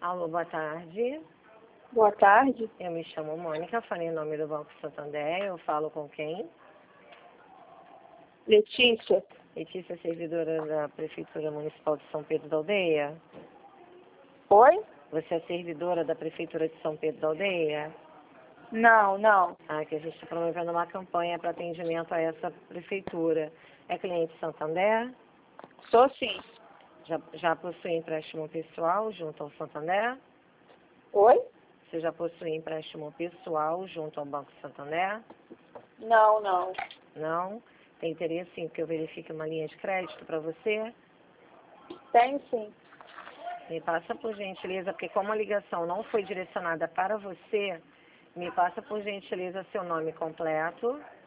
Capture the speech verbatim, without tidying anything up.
Alô, boa tarde. Boa tarde. Eu me chamo Mônica, falei em nome do Banco Santander. Eu falo com quem? Letícia. Letícia, servidora da Prefeitura Municipal de São Pedro da Aldeia? Oi? Você é servidora da Prefeitura de São Pedro da Aldeia? Não, não. Ah, que a gente está promovendo uma campanha para atendimento a essa prefeitura. É cliente Santander? Sou sim. Já, já possui empréstimo pessoal junto ao Santander? Oi? Você já possui empréstimo pessoal junto ao Banco Santander? Não, não. Não? Tem interesse em que eu verifique uma linha de crédito para você? Tem sim. Me passa por gentileza, porque como a ligação não foi direcionada para você, me passa por gentileza seu nome completo,